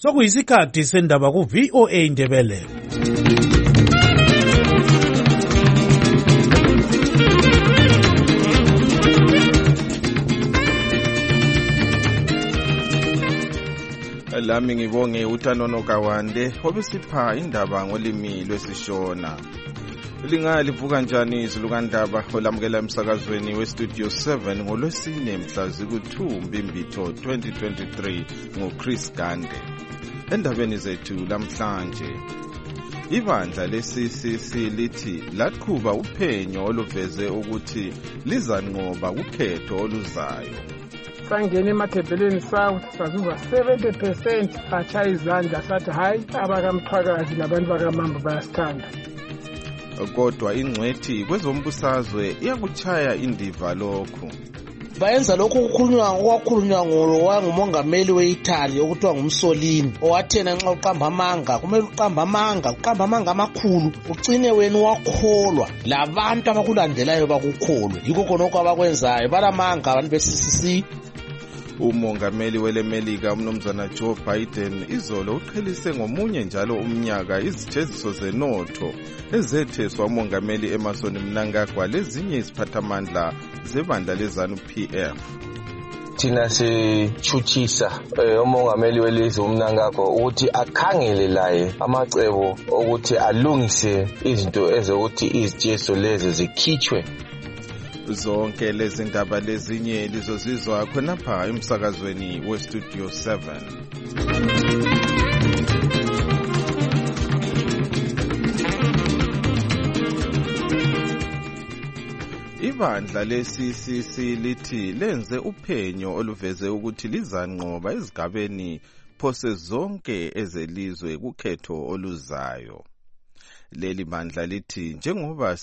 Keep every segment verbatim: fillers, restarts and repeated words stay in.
Sokuyisikhathi sendaba ku V O A Ndebele. Lami ngibonge uTanono Kawande obisipha indaba ngolimi lwesishona. Lingalivuka njani izulu kandaba olamukela emsakazweni we Studio seven ngolwesine mhla ziku-two Mbimbitho twenty twenty-three nguChris Gande. Endabeni zethu lamhlanje, ibandla le-C C C lithi laqhuba uphenyo oluveze ukuthi lizanqoba ukhetho oluzayo. Sangena emathebheleni South sazuza seventy percent atshaya izandla sathi hayi abakamthwakazi labantu bakamamba bayasithanda. Kodwa ingcwethi kwezombusazwe iyakuchaya indiva lokhu. Bayenza lokhu ukukhulunywa okwakhulunywa ngolo wangumongameli we-Italy okuthiwa ngumsolini owathena nxa uqamba amanga kumele uqamba amanga uqamba amanga amakhulu ugcine wena wakholwa labantu abakulandelayo bakukholwe yikho khonokho abakwenzayo balamanga abantu be-C C C. Umongameli welemelika umnumzana Joe Biden izolo uqhelise ngomunye njalo umnyaka izijeziso zenotho ezetheswa umongameli Emmerson Mnangagwa lezinye iziphathamandla zebandla lezanu P F. Thina sichuchisa umongameli welizwe uMnangagwa ukuthi akhangele laye amacebo ukuthi alungise izinto ezokuthi izijeziso lezi zikhitshwe. Zonke lezi ndaba lezinye lizozizwa khonapha emsakazweni we Studio seven. Ibandla le-C C C lithi lenze uphenyo oluveze ukuthi lizanqoba ezigabeni phose zonke ezelizwe kukhetho oluzayo. Leli bandla lithi njengoba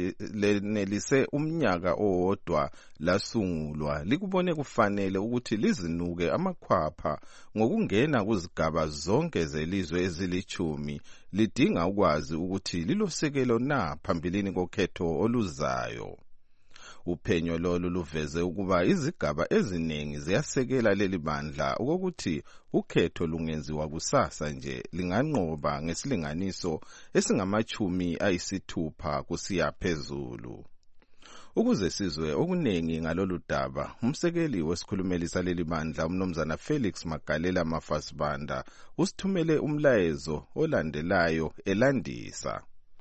senelise umnyaka owodwa lasungulwa likubone kufanele ukuthi lizinuke amakhwapha ngokungena kuzigaba zonke zelizwe ezilichumi lidinga ukwazi ukuthi lilosekelo na phambilini kokhetho oluzayo. Uphenyo lolu luveze ukuba izigaba eziningi ziyasekela leli bandla ukuthi ukhetho lungenziwa kusasa nje linganqoba ngesilinganiso esingamachumi ayisithupha kusiya phezulu. Ukuze sizwe okuningi ngalolu daba, umsekeli wesikhulumeli saleli bandla umnumzana Felix Magalela Mafasibanda usithumele umlayezo olandelayo elandisa.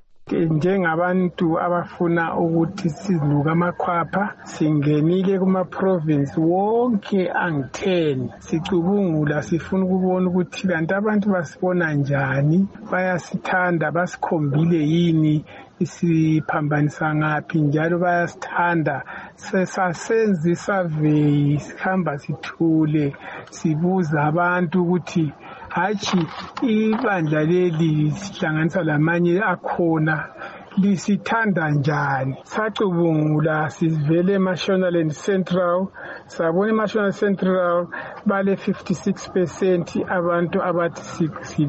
Njengabantu abafuna ukuthi sizinuke amakhwapha singenile kuma province wonke angitheni sicubungula sifuna ukubona ukuthi kanti abantu basibona njani bayasithanda basikhombile yini isiphambanisa ngaphi njalo bayasithanda sesasenza isurvey sikhamba sithule sibuza abantu ukuthi hachi ibandla leli sihlanganisa lamanye akhona lisithanda njani. Sacubungula sivele eMashonaland Central sabona eMashonaland Central bale fifty-six percent abantu abathi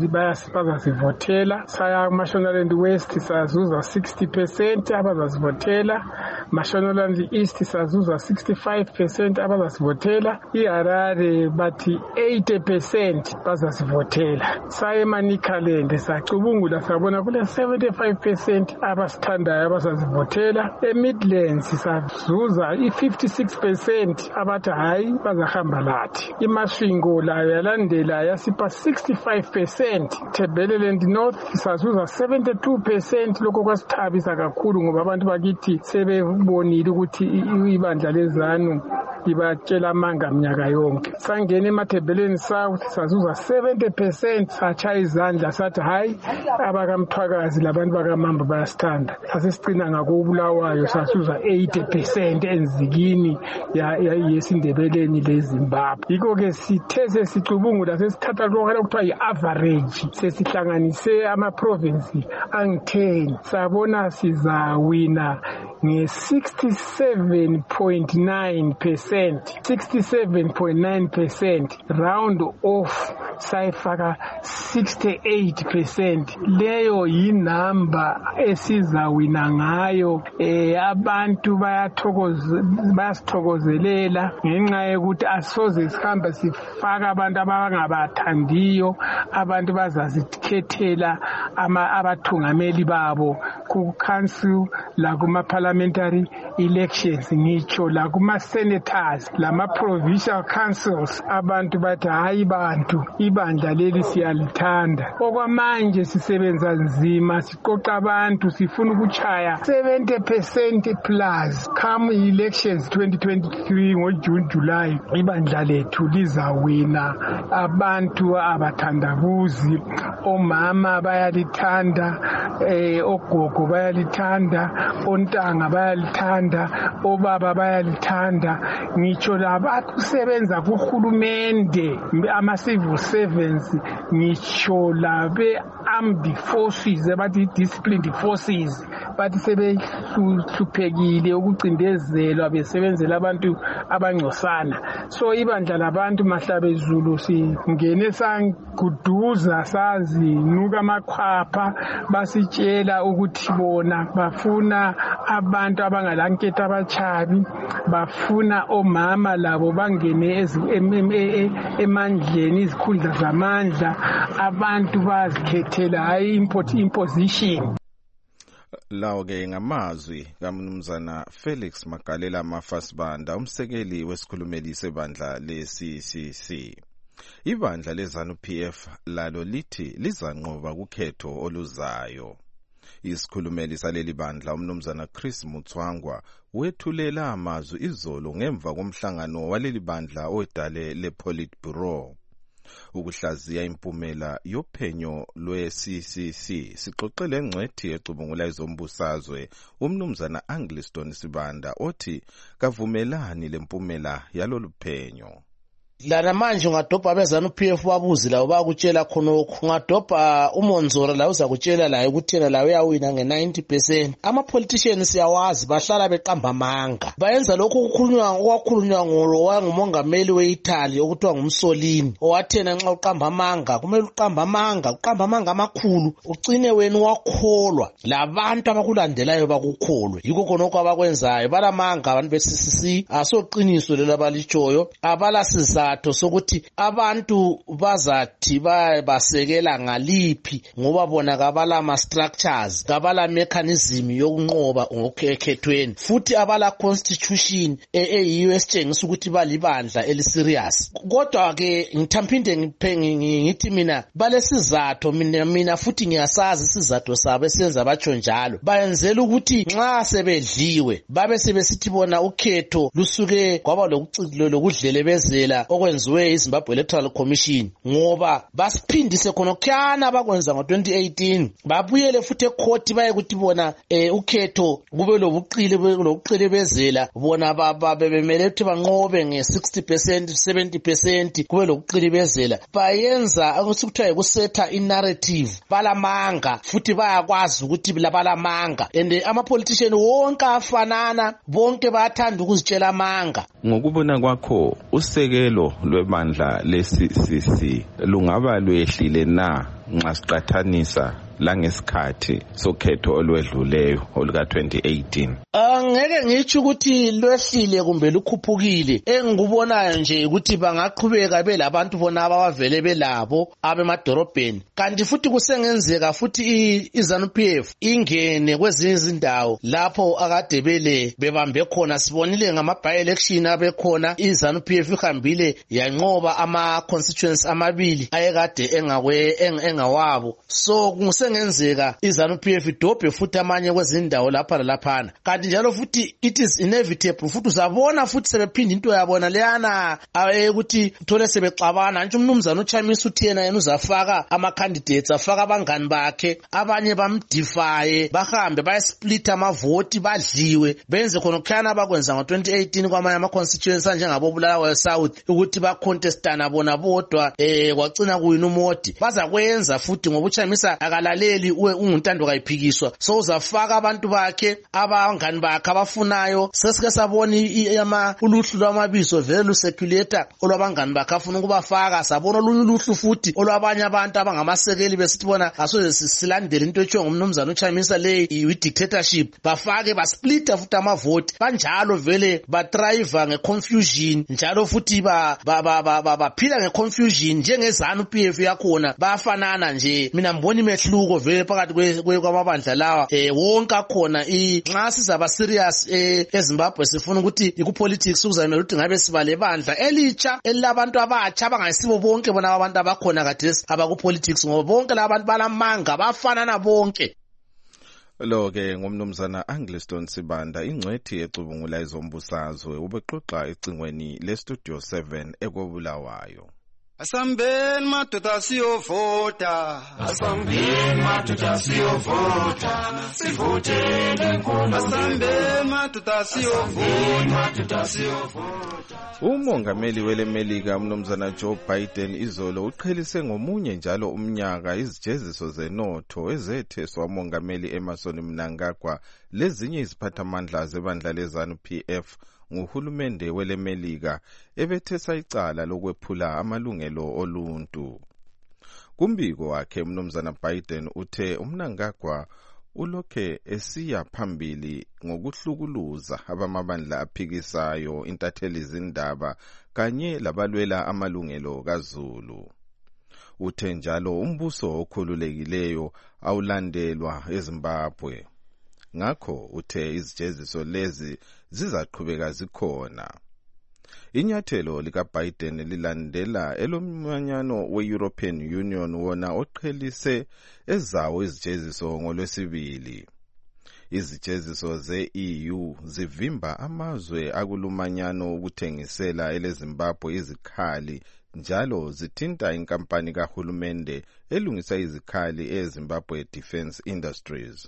bayasivotela. Saya eMashonaland West sazuza sixty percent abazasivotela. Mashonaland East sazuza sixty-five percent abazasivotela. iHarare bathi eighty percent bazasivotela. Saya eManicaland sacubungula sabona kule seventy-five percent abasithandayo abazasivotela. eMidlands sazuza i-fifty-six percent abathi hayi bazahamba lathi. iMasvingo layo yalandela yasipha sixty-five percent. Thebeleland North sazuza seventy-two percent lokho kwasithabisa kakhulu ngoba abantu bakithi sebebonile ukuthi ibandla lezanu libatshela amanga mnyaka yonke. Sangena emathebheleni South sazuza seventy percent satshaya izandla sathi hayi abakamthwakazi labantu bakamamba bayasithanda. Sasisicina ngakobulawayo sasuza eighty percent enzikini yesindebeleni leZimbabwe. Yikho ke sithe sesicubungula sesithatha lokho kuthiwa yi-average sesihlanganise ama-province angitheni sabona sizawina nge-sixty-seven point nine percent. sixty-seven point nine percent round off sayifaka sixty-eight percent. Leyo yinamba esizawina ngayo. Eh abantu bayathokoza bayasithokozelela ngenxa yokuthi asoze sihambe sifaka abantu abangabathandiyo, abantu bazazikhethela ama abathungameli babo ku council la kuma parliamentary elections, ngitsho la kuma senators lama provincial councils. Abantu bathi hayi bantu, ibandla leli siyalithanda. Okwamanje sisebenza nzima, siqoqa abantu, sifuna ukuchaya seventy percent plus come elections twenty twenty-three ngo June July. Ibandla lethu lizawina. Abantu abathandabuzi, omama bayalithanda, eh ogogo bayalithanda, ontanga bayalithanda, obaba bayalithanda, ngitsho labakusebenza kuhulumende, ama civil servants, ngitsho labe armed forces, abathi disciplined forces, bathi sebehluphekile ukucindezelwa besebenzela abantu abangcosana. So ibandla labantu Mahlabezulu singene sanguduza, sazi nuka amakhwapha, basitshela ukuthi bona bafuna abantu abangalanketha abachabi, bafuna omama labo bangene emandleni, izikhundla zamandla, abantu bazikhethela hayi import imposition. Lawo ke ngamazwi kaMnumzana Felix Magalela Mafasibanda, umsekeli wesikhulumeli sebandla le-C C C. Ibandla le-ZANU-P F lalo lithi lizanqoba kukhetho oluzayo. Isikhulumeli saleli bandla uMnumzana Chris Mutswangwa wethulela amazwi izolo ngemva komhlangano waleli bandla odale le-Politburo. Ukuhlaziya impumela yophenyo lwe-C C C sixoxele ngcwethi ecubungula izombusazwe uMnumzana Angliston Sibanda othi kavumelani lempumela yalolu phenyo. Lana manje ungadobha abeZANU-P F babuzi lawo bakutshela khonokho, ungadobha uMonzora la uzakutshela la ukuthena la uyawina nge ninety percent. Ama politicians siyawazi bahlala beqamba amanga, bayenza lokho ukukhulunywa okwakhulunywa ngolo wangumongameli weItaly okuthiwa ngumsolini, owathena nxa uqamba amanga kumele uqamba amanga, uqamba amanga amakhulu, ugcine wena wakholwa labantu abakulandelayo bakukholwe. Yikho khonokho abakwenzayo, balamanga abantu be-C C C, asoqiniso lela balichoyo, abala siza sokuthi abantu bazathi basekela ngaliphi ngoba bona kabala ama structures, kabala mechanism yokunqoba ngokukhethweni, futhi abala constitution eyiyo esitshengisa ukuthi balibandla eliserious. Kodwa ke ngithamphinde ngithi mina balesizathu, mina mina futhi ngiyasazi isizathu sabo esenza batsho njalo. Bayenzela ukuthi nxa sebedliwe babe sebesithi bona ukhetho lusuke kwaba lokucikilo lokudlelebezela okwenziwe iZimbabwe Electoral Commission, ngoba basiphindise khona kyana bakwenza ngo twenty eighteen, babuyele futhi ecourt baye kuthi bona eh ukhetho kube lobuqile lokuqilebezela, bona baba bebemele ukuthi banqobe nge sixty percent seventy percent, kube lokuqilebezela. Bayenza ukuthi ukusetha inarrative, balamanga futhi bayakwazi ukuthi labalamanga, and ama politician wonke afanana, bonke bayathanda ukuzitshela amanga. Ngokubona kwakho usekelo lwebandla le-C C C lungaba lwehlile na nxa siqathanisa langesikhathi sokhetho olwedluleyo oluka twenty eighteen? Angeke ngitsho ukuthi lwehlile kumbe lukhuphukile. Engikubonayo nje ukuthi bangaqhubeka belabantu bona abavele belabo abemadorobheni, kanti futhi kusengenzeka futhi iZANU-P F ingene kwezinye izindawo lapho akade bele bebambe khona. Sibonile ngama by election abekhona, iZANU-P F ihambile yanqoba ama constituencies amabili ayekade engakwe engawabo. So kusengenzeka iZANU-P F idobhe futhi amanye kwezindawo lapha lalaphana, kanti njalo futhi it is inevitable futhi uzabona futhi sebephinda into yabona leyana ukuthi uthole sebexabana. Nje uMnumzana uChamisa uthi yena yena uzafaka ama candidates, afaka abangani bakhe, abanye bamdify, bahambe bayesplit amavoti, badliwe, benze khona kukhana bakwenza ngo twenty eighteen kwamanye ama constituencies njengabo Bulawayo South ukuthi ba contestana bona bodwa eh kwagcina kuyina umodi. Baza kwenza futhi ngoba uChamisa akala ungalaleli unguntando kayiphikiswa so uzafaka abantu bakhe abangani bakhe abafunayo sesike sabona ama uluhlu lwamabizo vele luseculator olwabangani bakhe afuna ukubafaka sabona uluhlu futhi olwabanye abantu abangamasekeli besithi bona asoze silandele into etshiwo ngumnumzana uChamisa le i-dictatorship bafake basplitter futhi amavote banjalo vele batrive ngeconfusion njalo futhi ba baphila ngeconfusion njengezanu P F yakhona bafanana nje mina mbona imehluko vele phakathi kwamabandla lawa eh wonke akhona nxa sizaba serious eZimbabwe sifuna ukuthi ikupolitics ukuzamela ukuthi ngabe sibale bandla elitsha elabantu abatsha abangayisibo bonke bona abantu abakhona khathesi abakupolitics ngoba bonke labantu balamanga bafanana bonke. Lo ke ngumnumzana Angliston Sibanda ingcwethi ecubungula izombusazwe ubexoxa ecingweni le Studio seven ekobulawayo. Asambeni madoda siyovota, asambeni madoda siyovota, sivotele nkulu. Asambeni madoda siyovota, madoda siyovota. Umongameli welemelika umnumzana Joe Biden izolo uqhelise ngomunye njalo umnyaka izijeziso zenotho ezetheswa umongameli Emmerson Mnangagwa lezinye iziphathamandla zebandla lezanu P F nguhulumende welemelika ebethesa icala lokwephula amalungelo oluntu. Kumbiko wakhe umnumzana Biden uthe uMnangagwa ulokhe esiya phambili ngokuhlukuluza abamabandla aphikisayo intatheli izindaba kanye labalwela amalungelo kaZulu. Uthe njalo umbuso okhululekileyo awulandelwa eZimbabwe. Ngakho uthe izijeziso lezi zizaqhubeka zikhona. Inyathelo lika Biden lilandela elomanyano we-European Union wona oqhelise ezawo izijeziso ngolwesibili. Izijeziso ze-E U zivimba amazwe akulumanyano ukuthengisela eleZimbabwe izikhali njalo zithinta inkampani kahulumende elungisa izikhali eZimbabwe Defence Industries.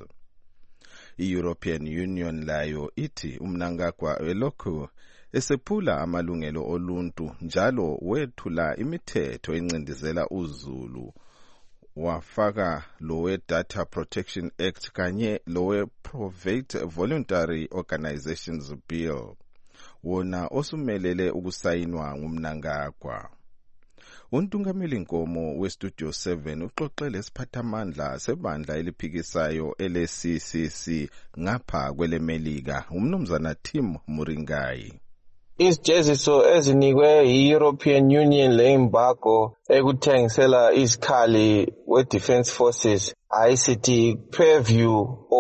I-European Union layo ithi uMnangagwa elokhu esephula amalungelo oluntu njalo wethula imithetho encindezela uZulu wafaka lowe Data Protection Act kanye lowe Private Voluntary Organizations Bill wona osumelele ukusayinwa nguMnangagwa. Untungameli Nkomo we Studio seven uxoxele isiphathamandla sebandla eliphikisayo ele C C C ngapha kwelemelika umnumzana Tim Muringai. Izijeziso ezinikwe yi-European Union le-embargo ekuthengisela izikhali we-Defence Forces I C T preview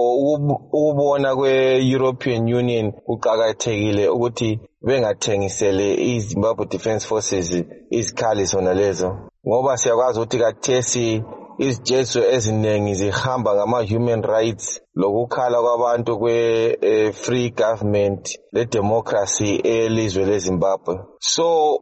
ukubona kwe-European Union kuqakathekile ukuthi bengathengisele iZimbabwe Defence Forces izikhali zona lezo ngoba siyakwazi ukuthi kathesi izijeziso eziningi zihamba ngama-human rights lokukhala kwabantu kwe-free government le-democracy elizwe leZimbabwe. So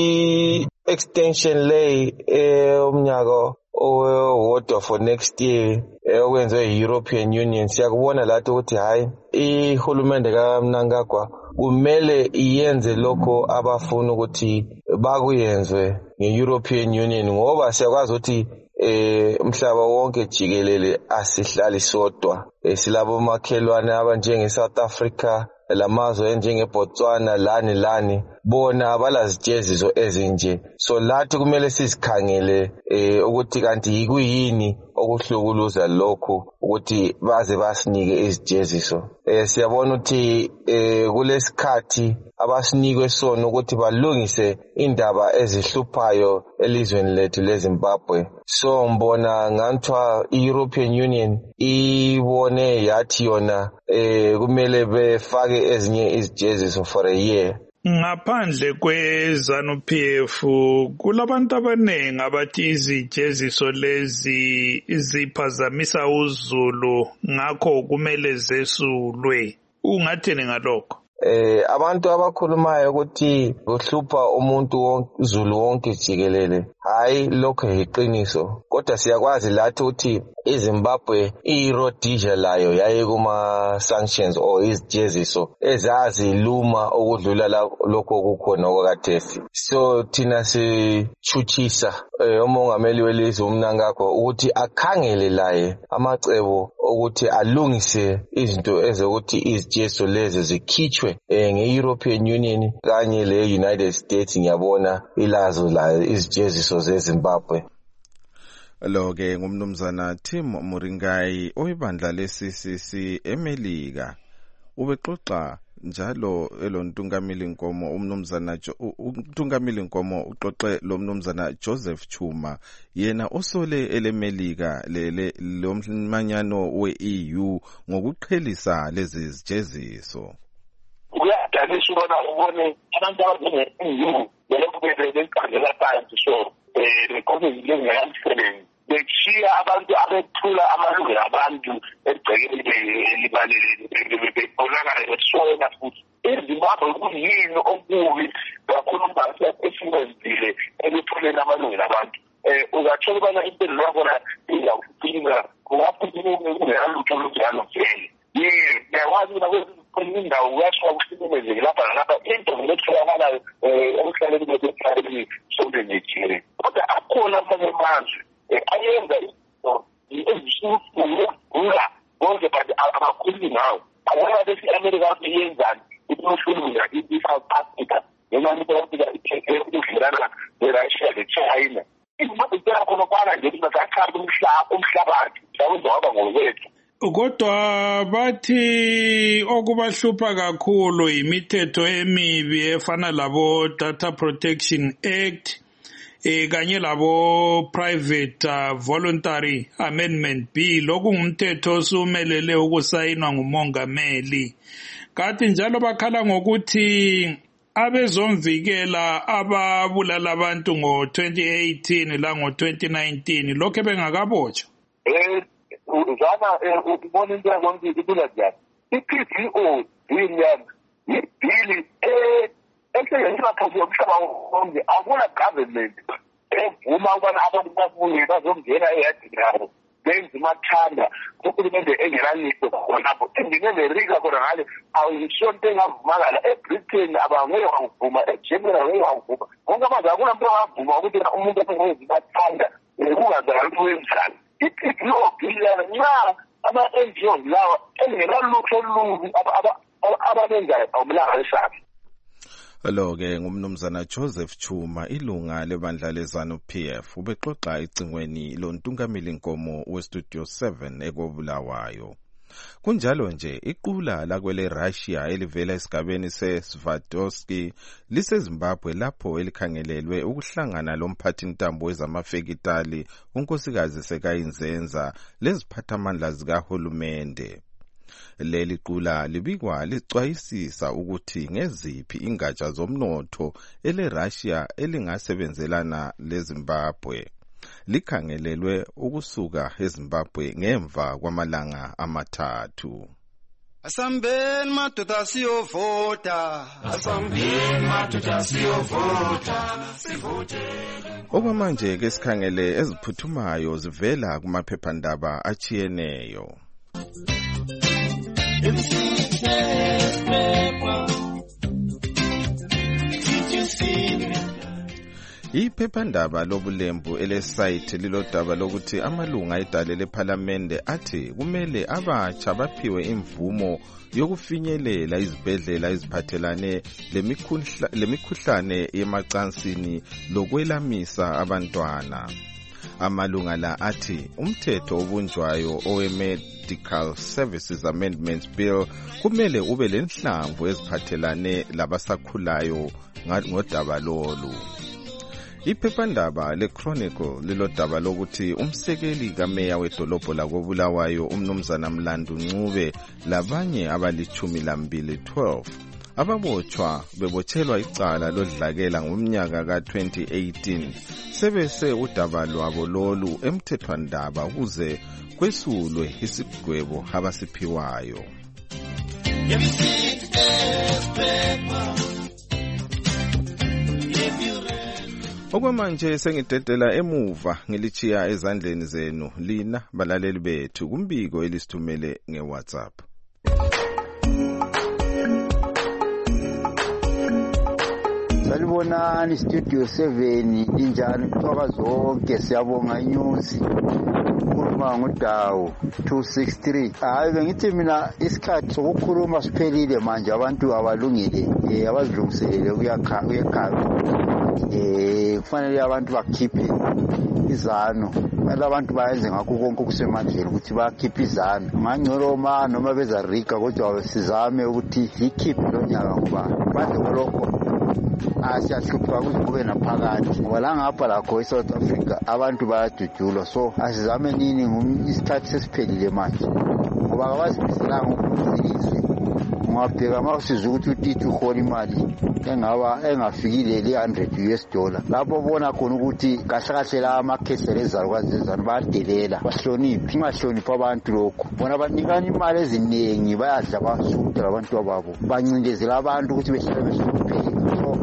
i-extension lay umnyaka owodwa for next year okwenziwe yi-European Union siyakubona lathi ukuthi hayi ihulumende kaMnangagwa kumele iyenze lokho abafuna ukuthi bakuyenzwe nge-European Union ngoba siyakwazi ukuthi eh umhlaba wonke jikelele asihlali sodwa silabo makhelwane abanjenge South Africa lamazwe njenge Botswana lani lani bona abalazijeziso ezinje so lathi kumele sizikhangele eh ukuthi kanti yikuyini okuhlukuluza lokho ukuthi baze basinike izijeziso. Eh siyabona ukuthi eh kulesikhathi abasinikwe sona ukuthi balungise indaba ezihluphayo elizweni lethu leZimbabwe. So mbona ngantwa i-European Union ibone yathi yona eh kumele befake ezinye izijeziso for a year. Ngaphandle kweZanu P F kulabantu abanengi abathi izijeziso lezi iziphazamisa uZulu ngakho kumele zesulwe. Ungathini ngalokho? eh abantu abakhulumayo ukuthi kuhlupha umuntu wonke Zulu wonke jikelele hayi lokho yiqiniso kodwa siyakwazi lathi ukuthi iZimbabwe iRhodesia layo yaye kuma sanctions or izijeziso ezazi luma ukudlula lokho okukhona okwakathesi so thina sichuchisa umongameli welizwe uMnangagwa ukuthi akhangele laye amacebo ukuthi alungise izinto ezokuthi izijeziso lezi zikhitshwe nge-European Union kanye le-United States ngiyabona ilazo la izijeziso zeZimbabwe. Lo-ke ngumnumzana Tim Muringai oyibandla le-C C C eMelika ubexoxa njalo elontungamili Nkomo umnumzana untungamili Nkomo uxoxe lo mnumzana Joseph Chuma yena osole elemelika lele lomanyano we-E U ngokuqhelisa lezi zijeziso. Uyadalisa ubona ubone abantu abazenge-E U belokhu bebekhangela phansi so eh COVID lengayamsebenzi bekushiya abantu abethula amalungelo abantu egcekeni elibaleleni bebonakala besona futhi iZimbabwe kuyini okubi kakhulu mbasa esiwenzile ekuthuleni amalungelo abantu eh uzathola ubana impilo yakona iyawufinga kungaphinde kungelutho olunjalo vele yebo yawazi ukuthi indawo uyasho ukuhlukumezeka lapha nalapha into letholakala emhlabeni besekhaya sonke nje kodwa akhona amanye amazwe ayenza izinto ezisukusuku ula bonke but abakhulumi ngawo abona bese America iyenzani ukuhlulula i-South Africa noma ukuthi ukudlulana neRussia leChina izinto zakhona kwana nje basachaba umhlaba umhlabathi sawuzoba ngokwethu. Kodwa bathi okubahlupha kakhulu imithetho emibi efana labo Data Protection Act eh kanye labo Private uh, Voluntary Amendment Bill okungumthetho osumelele ukusayinwa ngumongameli. Kanti njalo bakhala ngokuthi abezomvikela ababulala abantu ngo twenty eighteen la ngo twenty nineteen lokho bengakabotshwa. Eh uzana ubona into yonke ibula njani i-P D O William ibhili eh eseyenziwa phansi yomhlaba wonke akuna government evuma ukubana abantu babuye bazongena eyadini yabo benze mathanda uhulumende engelalise khonapho enginemerika khona ngale awuyisonto engavumakala eBritain abangeke wavuma eGermany angeke wavuma konke manje akuna muntu ongavuma ukuthi umuntu engenzi mathanda kungazakala ukuthi wenzani I-P D O billion nxa ama-N G Os lawa engelalutho olubi ababenzayo awumlanga lesakhe. Lo-ke ngumnumzana Joseph Chuma ilunga lebandla leZANU P F ubexoxa ecingweni lontungamili Nkomo weStudio seven ekobulawayo. Kunjalo nje iqula lakwele Russia elivela esigabeni seSverdlovsk liseZimbabwe lapho elikhangelelwe ukuhlangana lomphathintambo wezamafekitali unkosikazi Sekayinzenza leziphathamandla zikahulumende. Leli qula libikwa licwayisisa ukuthi ngeziphi ingatsha zomnotho eleRussia elingasebenzelana leZimbabwe. Likhangelelwe ukusuka eZimbabwe ngemva kwamalanga amathathu. Asambeni madoda siyovota, asambeni madoda siyovota, sivotele. Okwamanje ke sikhangele eziphuthumayo zivela kumaphephandaba achiyeneyo. Iphephandaba lobulembu elesite lilodaba lokuthi amalunga edale lePhalamende athi kumele abatsha baphiwe imvumo yokufinyelela izibhedlela eziphathelane lemikhuhlane yemacansini lokwelamisa abantwana. Amalunga la athi umthetho obunjwayo owe-Medical Services Amendments Bill kumele ube lenhlamvu eziphathelane labasakhulayo ngodaba lolu. Iphephandaba leChronicle lilodaba lokuthi umsekeli kameya wedolobho lakobulawayo umnumzana Mlandu Ncube labanye abalichumi lambili twelve ababotshwa bebotshelwa icala lodlakela ngomnyaka ka twenty eighteen sebese udaba lwabo lolu emthethwandaba ukuze kwesulwe isigwebo abasiphiwayo. Okwamanje sengidedela emuva ngilichiya ezandleni zenu lina balaleli bethu kumbiko elisithumele ngeWhatsApp. Salibonani Studio seven injani kutoka zonke siyabonga inews kukhuluma ngoDawo two six three. Hayi bengithi mina isikhathi sokukhuluma siphelile manje abantu abalungile eh abazilungiselele uyakha uyekhaya eh kufanele abantu bakhiphe izano manje abantu bayenze ngakho konke okusemandleni ukuthi bakhiphe izano ngangcoloma noma beza rika kodwa sizame ukuthi ikhiphe lonyaka ngoba manje lokho asiyahlupha ukuthi kube naphakathi wala ngapha lakho eSouth Africa abantu bayadudulwa so asizame nini isikhathi sesiphelile manje ngoba abazibiselanga ukuzilizwe ngabheka mawusiza ukuthi utithi uhola imali engaba engafikile le one hundred U S dollar lapho bona khona ukuthi kahle kahle la amakhesele ezalukwazi ezana bayadelela bahloniphi ingahloniphi abantu lokho bona banikana imali eziningi bayadla basutha abantu ababo bancindezela abantu ukuthi behlale besukupheka so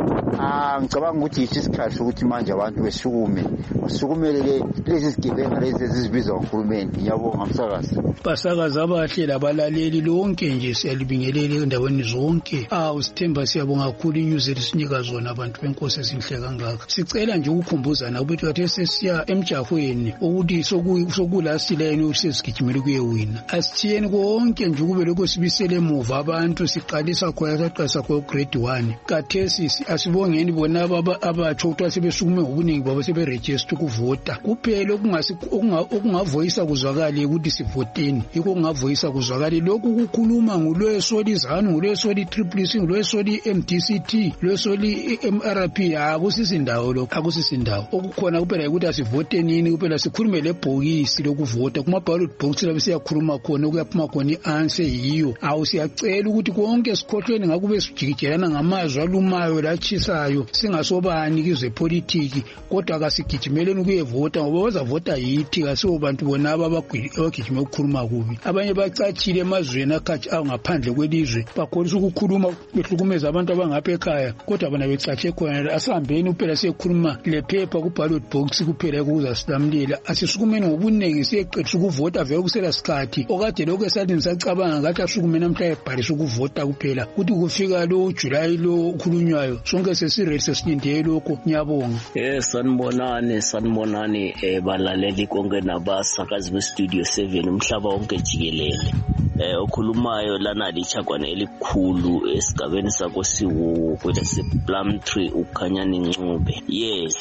ah ngicabanga ukuthi isikhathi sokuthi manje abantu besukume basukumelele lezi zigebenga lezi ezizibiza uhulumeni ngiyabonga msakazi basakaza abahle labalaleli lonke nje siyalibingelele endaweni zonke ah usithemba siyabonga kakhulu inews elisinika zona abantu benkosi ezinhle kangaka sicela nje ukukhumbuzana ukuthi wathi sesiya emjahweni ukuthi sokulasile usesigijimele kuyewina asithiyeni konke nje kube lokho sibisele emuva abantu siqalisa khona saqalisa ko grade one kathesi asibongeni bona abatsho ukuthi sebesukume ngobuningi babo seberegister ukuvota kuphela okungasi okungavoyisa kuzwakala ukuthi sivoteni yiko kungavoyisa kuzwakala lokhu kukhuluma ngolwesolizana ngolwesoli triple C ngolwesoli M D C T lwesoli M R P akusisindawo lokho akusisindawo okukhona kuphela ukuthi asivote nini kuphela sikhulume lebhokisi lokuvota kuma ballot box labe siyakhuluma khona ukuyaphuma khona ianswer yiyo awusiyacela ukuthi konke sikhohlweni ngakube sijikijelana ngamazwi alumayo lachisayo singasobani kizwe politiki kodwa akasigijimeleni ukuyevota ngoba bazavota yithi kasibo bantu bona abagijime ukukhuluma kubi abanye bacatshile emazweni akhathi angaphandle kwelizwe bakholisa ukukhuluma behlukumeza abantu abangapha ekhaya kodwa bona becatshe khona asihambeni kuphela siyekhuluma lephepha ku ballot box kuphela ukuza silamlela asisukumeni ngobunengi siyeqedisa ukuvota vele kusela sikhathi okade lokho esathi nisacabanga ngathi asukumeni namhla ebhalisa ukuvota kuphela ukuthi kufika lo July lo ukhulunywayo sonke sesirele sesilindele lokho ngiyabonga yes sanibonani sanibonani eh balaleli konke nabasakazi be Studio seven umhlaba wonke jikelele eh okhulumayo lana lichagwane elikhulu esigabeni sako siwu kwese Plumtree ukhanyani Ncube yes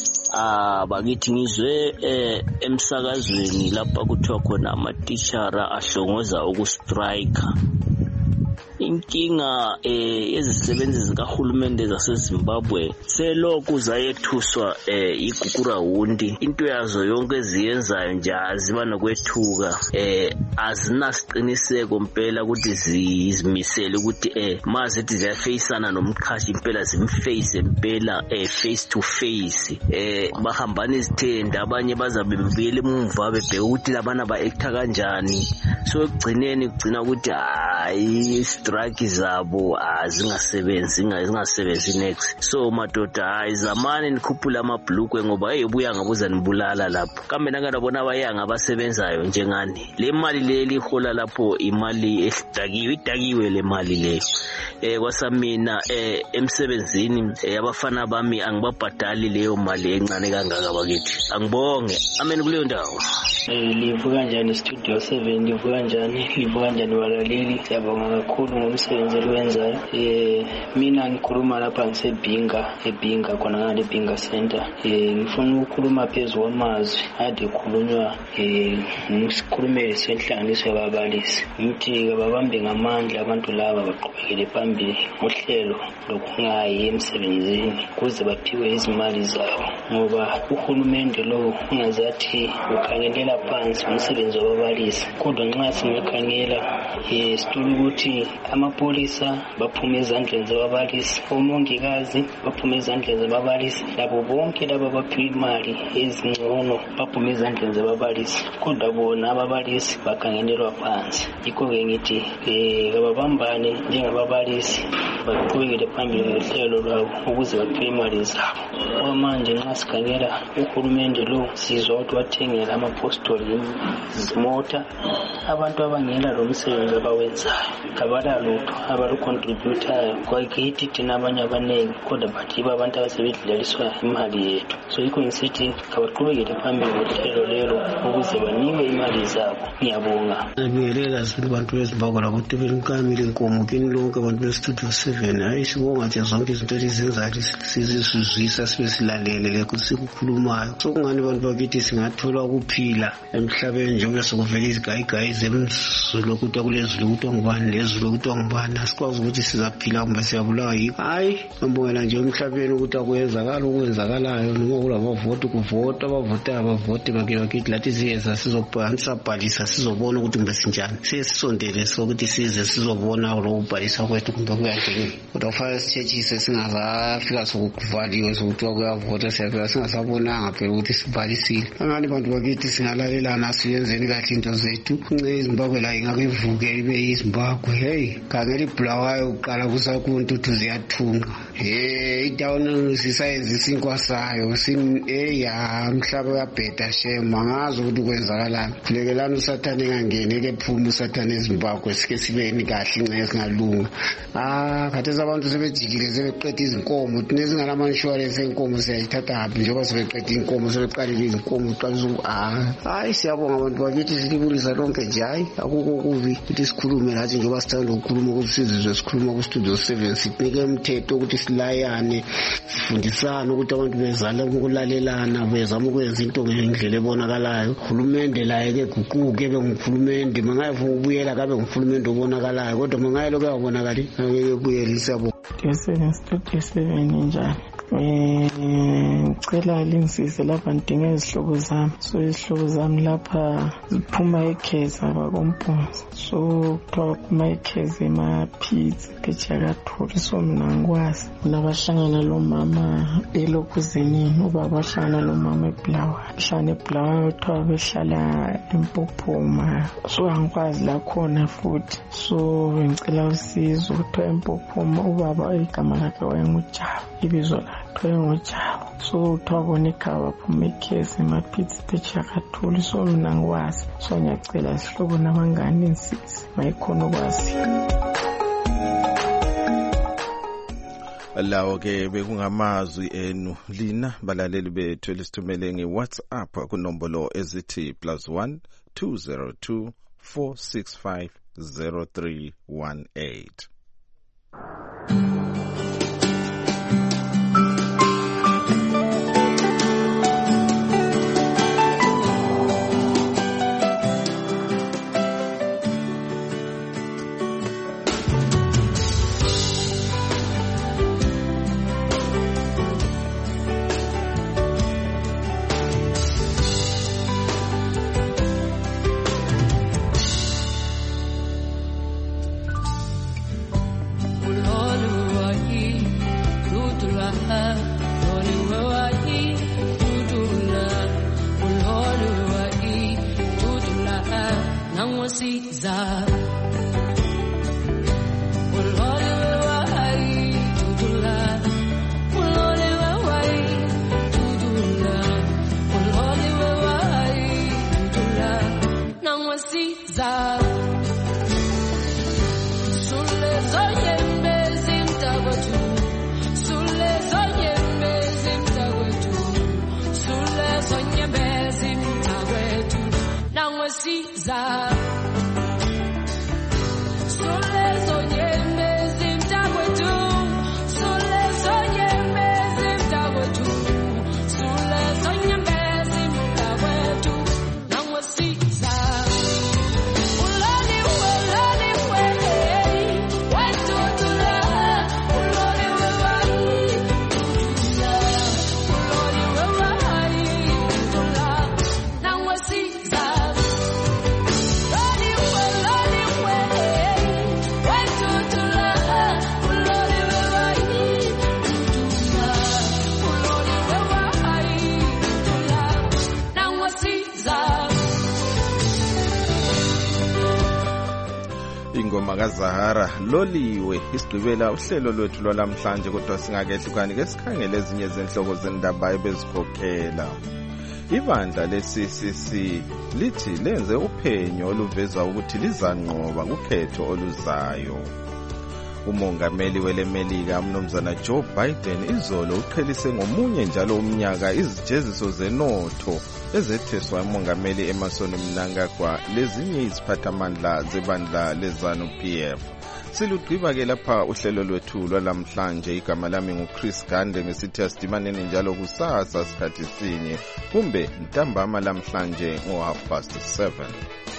ah bakithi ngizwe eh emsakazweni lapha kuthiwa khona amatishara ahlongoza ukustrike inkinga eh ezisebenzi zikahulumende zaseZimbabwe selokhu zayethuswa eh igugura wundi into yazo yonke eziyenzayo nje aziba nokwethuka eh azinasiqiniseko impela ukuthi zizimisele ukuthi eh mazithi ziyafacana nomkhashi impela zimface impela eh face to face eh bahambana izithenda abanye bazabe bebuyele emumva bebheka ukuthi labana ba actor kanjani so ekugcineni kugcina ukuthi hayi strike zabo azingasebenzi zingasebenzi next so madoda hayi zamani nikhuphula amabhlukwe ngoba eyobuya ngabuza nibulala lapho kambe nakabona abayanga abasebenzayo njengani le mali leli hola lapho imali ehdakiwe idakiwe le mali leyo eh kwasamina eh emsebenzini yabafana bami angibabhadali leyo mali encane kangaka bakithi angibonge amen kuleyo ndawo eh livuka kanjani Studio seven livuka kanjani livuka kanjani balaleli siyabonga kakhulu ngomsebenzi owenzayo eh mina ngikhuluma lapha ngisebhinga ebhinga khona ngale Bhinga Center eh ngifuna ukukhuluma phezulu kwamazwi ade khulunywa eh ngisikhulumele senhlanganiso yababalisi ngithi babambe ngamandla abantu laba baqhubekele phambili ngohlelo lokungayi emsebenzini kuze baphiwe izimali zabo ngoba uhulumende lo ungazathi ukhangelela phansi umsebenzi wababalisi kodwa nxa singakhangela eh sithola ukuthi amapolisa baphuma ezandleni zababalisi, omongikazi baphuma ezandleni zababalisi, labo bonke laba baphiwa imali ezingcono baphuma ezandleni zababalisi, kodwa bona ababalisi bakhangelelwa phansi. Yikho-ke ngithi um kababambane njengababalisi baqhubekele phambili ngohlelo lwabo ukuze baphiwe imali zabo. Okwamanje nxa sikhangela uhulumende lo sizwa ukuthi wathengela amapostoli izimota, abantu abangela lo msebenzi abawenzayo kabala lutho abalucontributayo kwakithi thina abanye abaningi, kodwa bathi yibo abantu abasebedlaliswa imali yethu. So yikho ngisithi kabaqhubekele phambili ngohlelo lelo ukuze banikwe imali zabo. Ngiyabonga. Ngiyabonga abantu bezimbabwe lakuthi benkamile inkomo kini lonke abantu bestudio seven. Hayi sibonga nje zonke izinto ezenzayo sizizwisa sibe silalele ukuthi sikukhulumayo. So kungani abantu bakithi singathola ukuphila emhlabeni njengoba sokuvela izigayigayi zemzulu ukuthi kulezulu ukuthi ngubani lezulu ukuthi ngubani, asikwazi ukuthi sizaphila kumbe siyabulawa yikho. Hayi ngibongela nje emhlabeni ukuthi akwenzakala okwenzakalayo, noma kulabavoti kuvota abavota abavoti bakithi lathi siyeza sizobhalisa sizobona ukuthi kumbe sinjani, siye sisondele sokuthi size sizobona lokubhalisa kwethu kumbe kuyanjani. Kodwa kufanele sitshechise singazafika sokuvaliwe sokuthiwa kuyavota siyafika singasabonanga phela ukuthi sibhalisile. Angani bantu bakithi singalalelana siyenzeni kahle into zethu. iZimbabwe la ingake ivuke ibe yiZimbabwe. Hey khangela ibulawayo uqala kusakuntu ziyathunqa. Hey down sisayenza isinkwa sayo sin eya mhlaba kabheda shema ngazo ukuthi kwenzakalana. Kulekelana usathane ngangene ke phuma usathane eZimbabwe sike sibeni kahle incenye singalunga. Ah khatheza abantu sebejikile sebeqeda izinkomo nezingalama insurance enkomo siyayithatha hapi njengoba sebeqeda inkomo sebeqalile izinkomo qalizo. Ah hayi siyabonga abantu bakithi silibulisa lonke nje. Hayi akukho kubi ukuthi sikhulume lathi njengoba sithanda ukukhuluma ukuthi sizizwe sikhuluma ku studio seven sipike umthetho ukuthi silayane sifundisana ukuthi abantu bezala ukulalelana bezama ukwenza into ngendlela ebonakalayo. Uhulumende la eke guquke bengumhulumende mangayifuna ukubuyela kabe ngumhulumende obonakalayo, kodwa mangayelo kuyabonakala ngeke kubuyelisa bo. Studio seven njani? Eh ngicela lingisize lapha ngidinga izihlobo zami. So izihlobo zami lapha ziphuma ekheza bakomponza. So kuthiwa phuma ekheza emaphizi phechakathuli. So mina ngikwazi nabahlangana lo mama elokuzenini ubaba wahlangana lo mama eBulawayo. Hlangana eBulawayo kuthiwa behlala eMpophoma. So angikwazi la khona futhi. So ngicela usizo kuthiwa eMpophoma ubaba igama lakhe wayenguJabu ibizo lakhe ngoJabu. So kuthiwa ikhaba phuma ekhezi emaphizi phechakathuli. So mina ngikwazi. So ngiyacela isihlobo nabangani insisi mayikhona ukwazi. Lawo ke bekungamazwi enu lina balaleli bethu elisithumele ngeWhatsApp kunombolo ezithi plus one two zero two four six five zero three one eight. makazahara loliwe isigqibela uhlelo lwethu lwalamhlanje kodwa singakehlukani ke sikhangele ezinye zenhloko zendaba ebezikhokhela. Ibandla le-C C C lithi lenze uphenyo oluveza ukuthi lizanqoba kukhetho oluzayo. Umongameli welemelika umnumzana Joe Biden izolo uqhelise ngomunye njalo umnyaka izijeziso zenotho ezetheswa umongameli Emmerson Mnangagwa lezinye iziphathamandla zebandla lezanu P F. Silugqiba ke lapha uhlelo lwethu lwalamhlanje. Igama lami nguChris Gande ngesithi asidimaneni njalo kusasa sikhathi sinye kumbe ntambama lamhlanje ngo half past seven.